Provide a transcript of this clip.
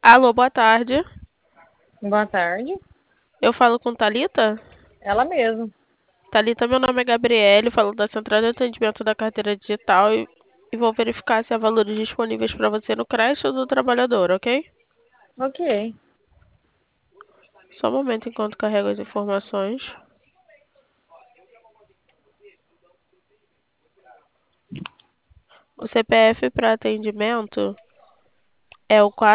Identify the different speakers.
Speaker 1: Alô, boa tarde.
Speaker 2: Boa tarde.
Speaker 1: Eu falo com Thalita?
Speaker 2: Ela mesma.
Speaker 1: Thalita, meu nome é Gabriele, falo da Central de Atendimento da Carteira Digital e vou verificar se há valores disponíveis para você no crédito do trabalhador, ok?
Speaker 2: Ok.
Speaker 1: Só um momento enquanto carrego as informações. O CPF para atendimento é o